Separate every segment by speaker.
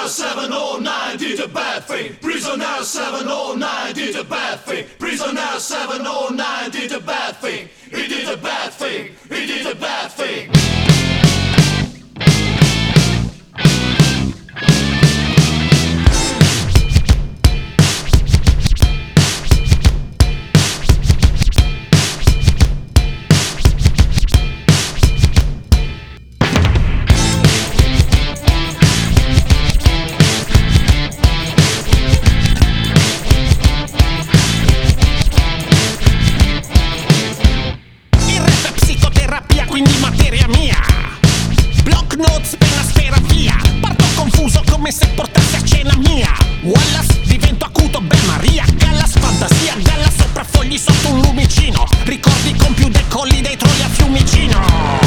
Speaker 1: 709 did a bad thing. Prisoner 709 did a bad thing. Prisoner 709 did a bad thing. He did a bad thing. He did a bad thing.
Speaker 2: Quindi materia mia. Block notes, penna sfera via. Parto confuso come se portassi a cena mia. Wallace, divento acuto, beh Maria Callas, fantasia, galla sopra fogli sotto un lumicino. Ricordi con più decolli dei trolli a Fiumicino.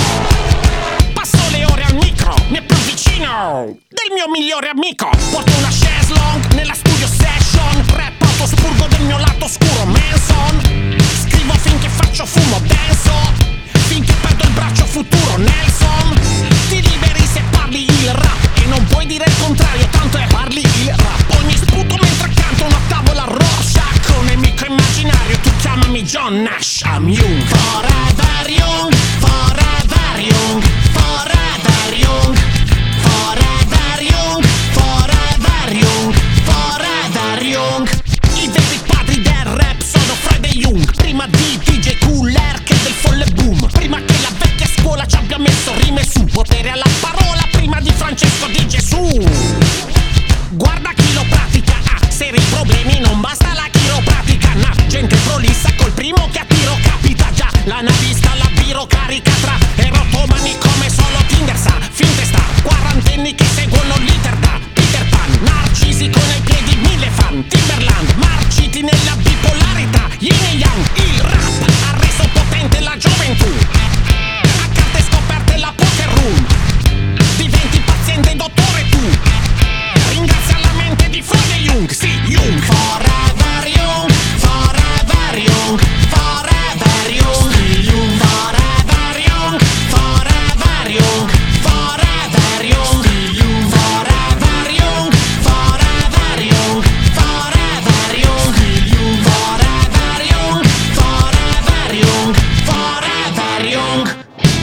Speaker 2: Passo le ore al micro, ne più vicino del mio migliore amico. Porto una chaise longue nella studio session. Rap autospurgo del mio lato oscuro Manson. Scrivo finché faccio fumo denso. Finché perdo il braccio futuro Nelson. Ti liberi se parli il rap e non puoi dire il contrario, tanto è parli il rap. Ogni sputo mentre canto una tavola Rorschach. Con nemico immaginario tu chiamami John Nash. I'm young, forever young, forever young, forever young, forever young, forever young, forever young. I veri padri del rap sono Fred e Jung. Prima di DJ Cooler che del folle boom. Prima che la vecchia scuola ci abbia messo rime su. Potere alla parola prima di Francesco di Gesù. Guarda chi lo pratica, seri problemi non basta la chiropratica. Gente prolissa col primo che a tiro capita già. La navista, la biro carica tra erotomani come solo Tinder sa. Finte star, quarantenni che seguono l'iter da Peter Pan. Narcisi con ai piedi mille fan. Timberland, marciti nella bipolarità. Yin e Yang, il rap ha reso potente la gioventù. A carte scoperte la poker room. Diventi paziente dottore tu. Ringrazia la mente di Freud e Jung. Sì, Jung. Forever young, forever young, forever young, forever young, forever young, forever young, forever young, forever young, forever young, forever young, forever young, forever young.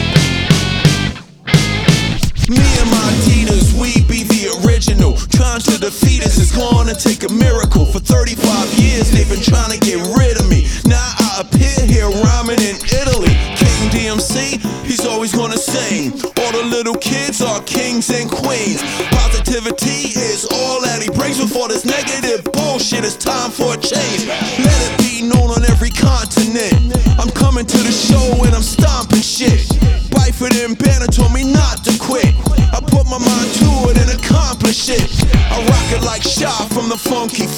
Speaker 3: Me and my Adidas, we be the original. Trying to defeat us is gonna take a miracle. For 35 years they've been trying to get rid of me. Now I appear here rhyming in Italy. King DMC, he's always gonna sing. All the little kids are kings and queens. Positivity is all that he brings. Before this negative bullshit, it's time for a change. Let it be known on every continent. I'm coming to the show and I'm stomping shit. Byford and Banner told me not to quit. I put my mind to it and accomplish it. I rock it like Shaw from the Funky